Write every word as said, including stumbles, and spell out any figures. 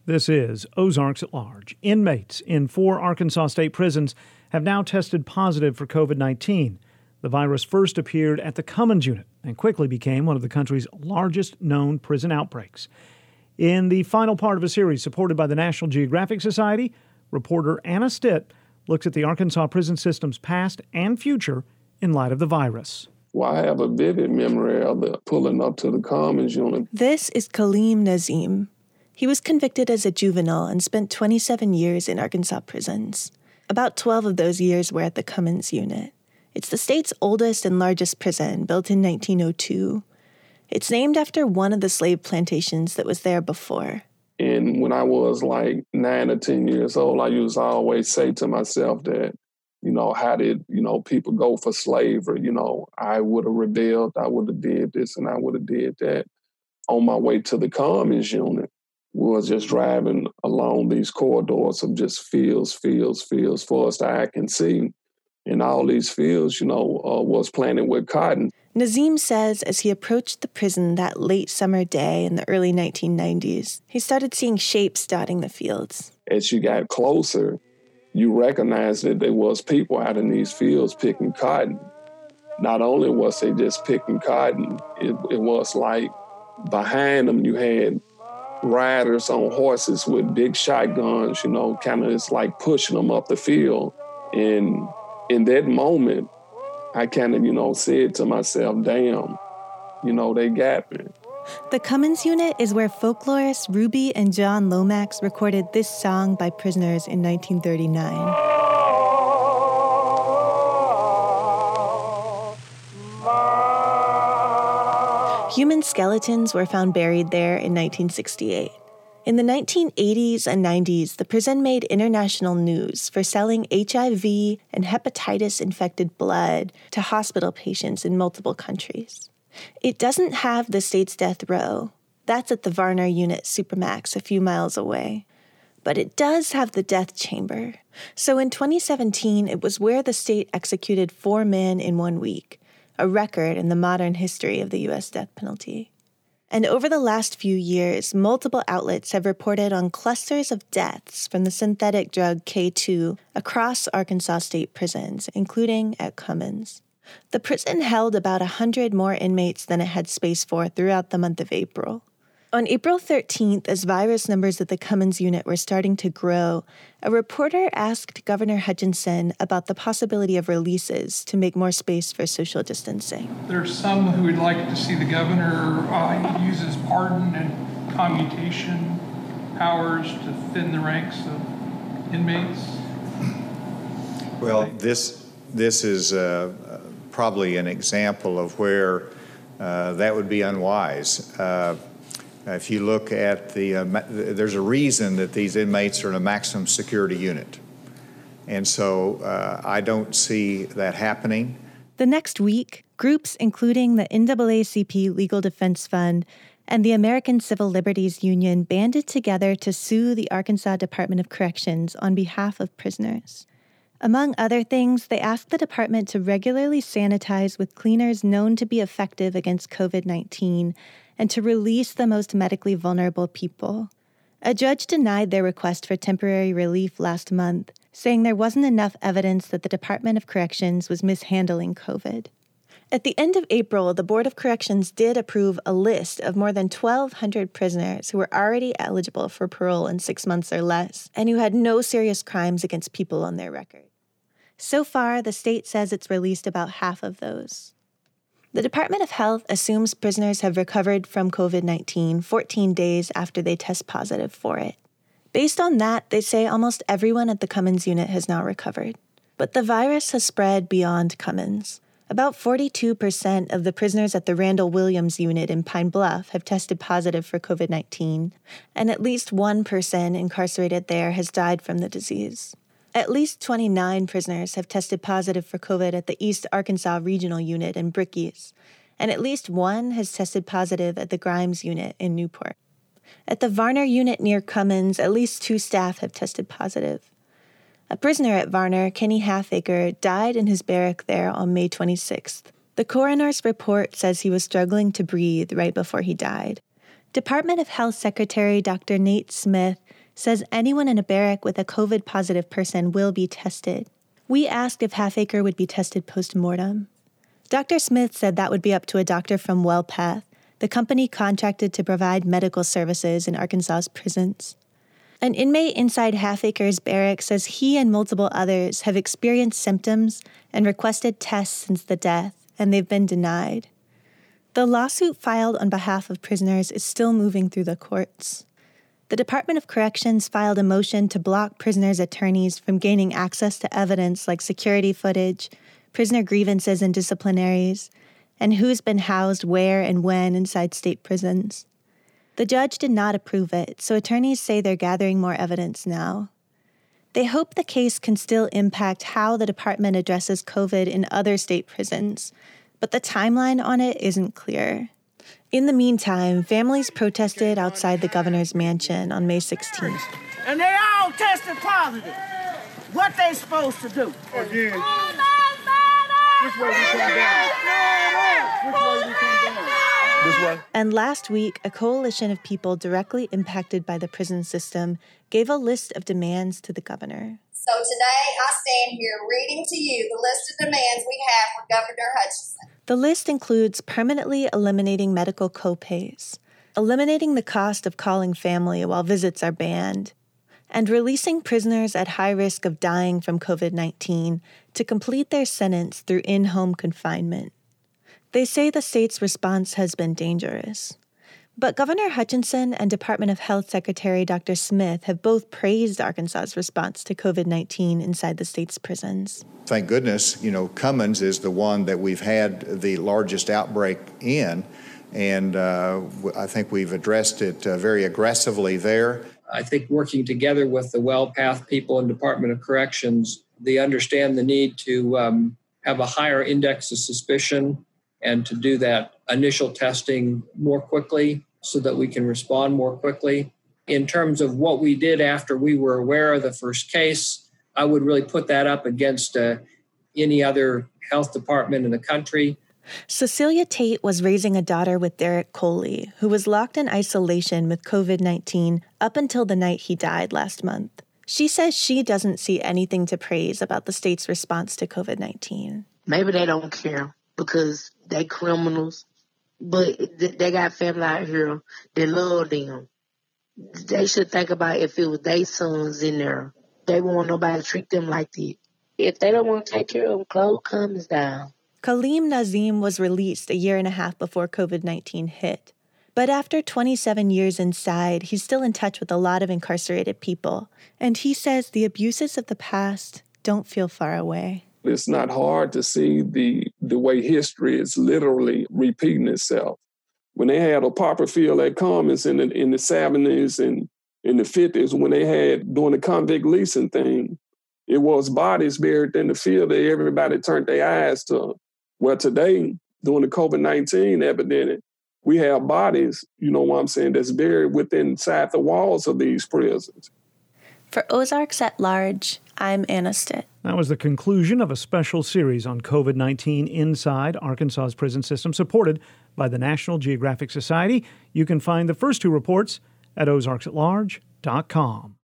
This is Ozarks at Large. Inmates in four Arkansas state prisons have now tested positive for covid nineteen. The virus first appeared at the Cummins unit and quickly became one of the country's largest known prison outbreaks. In the final part of a series supported by the National Geographic Society, reporter Anna Stitt looks at the Arkansas prison system's past and future in light of the virus. Well, I have a vivid memory of the pulling up to the Cummins unit. This is Kaleem Nazim. He was convicted as a juvenile and spent twenty-seven years in Arkansas prisons. About twelve of those years were at the Cummins unit. It's the state's oldest and largest prison, built in nineteen oh two. It's named after one of the slave plantations that was there before. And when I was like nine or ten years old, I used to always say to myself that, you know, how did, you know, people go for slavery? You know, I would have rebelled, I would have did this, and I would have did that. On my way to the Cummins unit, we was just driving along these corridors of just fields, fields, fields, far as the eye can see. And all these fields, you know, uh, was planted with cotton. Nazim says as he approached the prison that late summer day in the early nineteen nineties, he started seeing shapes dotting the fields. As you got closer, you recognized that there was people out in these fields picking cotton. Not only was they just picking cotton, it, it was like behind them you had riders on horses with big shotguns, you know, kind of it's like pushing them up the field. And in that moment, I kind of, you know, said to myself, damn, you know, they got me. The Cummins unit is where folklorists Ruby and John Lomax recorded this song by prisoners in nineteen thirty-nine. Human skeletons were found buried there in nineteen sixty-eight. In the nineteen eighties and nineties, the prison made international news for selling H I V and hepatitis-infected blood to hospital patients in multiple countries. It doesn't have the state's death row. That's at the Varner Unit Supermax a few miles away. But it does have the death chamber. So in twenty seventeen, it was where the state executed four men in one week, a record in the modern history of the U S death penalty. And over the last few years, multiple outlets have reported on clusters of deaths from the synthetic drug K two across Arkansas state prisons, including at Cummins. The prison held about one hundred more inmates than it had space for throughout the month of April. On April thirteenth, as virus numbers at the Cummins unit were starting to grow, a reporter asked Governor Hutchinson about the possibility of releases to make more space for social distancing. There's some who would like to see the governor uh, use his pardon and commutation powers to thin the ranks of inmates. Well, this this is uh, probably an example of where uh, that would be unwise. Uh, If you look at the, uh, there's a reason that these inmates are in a maximum security unit. And so uh, I don't see that happening. The next week, groups including the N double A C P Legal Defense Fund and the American Civil Liberties Union banded together to sue the Arkansas Department of Corrections on behalf of prisoners. Among other things, they asked the department to regularly sanitize with cleaners known to be effective against covid nineteen and to release the most medically vulnerable people. A judge denied their request for temporary relief last month, saying there wasn't enough evidence that the Department of Corrections was mishandling COVID. At the end of April, the Board of Corrections did approve a list of more than twelve hundred prisoners who were already eligible for parole in six months or less and who had no serious crimes against people on their record. So far, the state says it's released about half of those. The Department of Health assumes prisoners have recovered from covid nineteen fourteen days after they test positive for it. Based on that, they say almost everyone at the Cummins unit has now recovered. But the virus has spread beyond Cummins. About forty-two percent of the prisoners at the Randall Williams unit in Pine Bluff have tested positive for covid nineteen, and at least one person incarcerated there has died from the disease. At least twenty-nine prisoners have tested positive for COVID at the East Arkansas Regional Unit in Bricky's, and at least one has tested positive at the Grimes Unit in Newport. At the Varner Unit near Cummins, at least two staff have tested positive. A prisoner at Varner, Kenny Halfaker, died in his barrack there on May twenty-sixth. The coroner's report says he was struggling to breathe right before he died. Department of Health Secretary Doctor Nate Smith says anyone in a barrack with a COVID-positive person will be tested. We asked if Halfacre would be tested post-mortem. Doctor Smith said that would be up to a doctor from WellPath, the company contracted to provide medical services in Arkansas's prisons. An inmate inside Halfacre's barrack says he and multiple others have experienced symptoms and requested tests since the death, and they've been denied. The lawsuit filed on behalf of prisoners is still moving through the courts. The Department of Corrections filed a motion to block prisoners' attorneys from gaining access to evidence like security footage, prisoner grievances and disciplinaries, and who's been housed where and when inside state prisons. The judge did not approve it, so attorneys say they're gathering more evidence now. They hope the case can still impact how the department addresses COVID in other state prisons, but the timeline on it isn't clear. In the meantime, families protested outside the governor's mansion on May sixteenth. And they all tested positive. What they supposed to do? Again. Which way we come down? Which way we come down? This way. And last week, a coalition of people directly impacted by the prison system gave a list of demands to the governor. So today I stand here reading to you the list of demands we have for Governor Hutchinson. The list includes permanently eliminating medical copays, eliminating the cost of calling family while visits are banned, and releasing prisoners at high risk of dying from COVID nineteen to complete their sentence through in-home confinement. They say the state's response has been dangerous. But Governor Hutchinson and Department of Health Secretary Doctor Smith have both praised Arkansas's response to COVID nineteen inside the state's prisons. Thank goodness, you know, Cummins is the one that we've had the largest outbreak in, and uh, I think we've addressed it uh, very aggressively there. I think working together with the WellPath people and Department of Corrections, they understand the need to um, have a higher index of suspicion and to do that initial testing more quickly so that we can respond more quickly. In terms of what we did after we were aware of the first case, I would really put that up against uh, any other health department in the country. Cecilia Tate was raising a daughter with Derek Coley, who was locked in isolation with COVID nineteen up until the night he died last month. She says she doesn't see anything to praise about the state's response to COVID nineteen. Maybe they don't care because they criminals, but they got family out here that love them. They should think about if it was their sons in there. They won't want nobody to treat them like that. If they don't want to take care of them, close Cummins down. Kaleem Nazim was released a year and a half before COVID nineteen hit. But after twenty-seven years inside, he's still in touch with a lot of incarcerated people. And he says the abuses of the past don't feel far away. It's not hard to see the the way history is literally repeating itself. When they had a popper field at Cummins in the, in the seventies and in the fifties, when they had, doing the convict leasing thing, it was bodies buried in the field that everybody turned their eyes to. Well, today, during the COVID nineteen epidemic, we have bodies, you know what I'm saying, that's buried within inside the walls of these prisons. For Ozarks at Large, I'm Anna Stitt. That was the conclusion of a special series on COVID nineteen inside Arkansas's prison system, supported by the National Geographic Society. You can find the first two reports at ozarks at large dot com.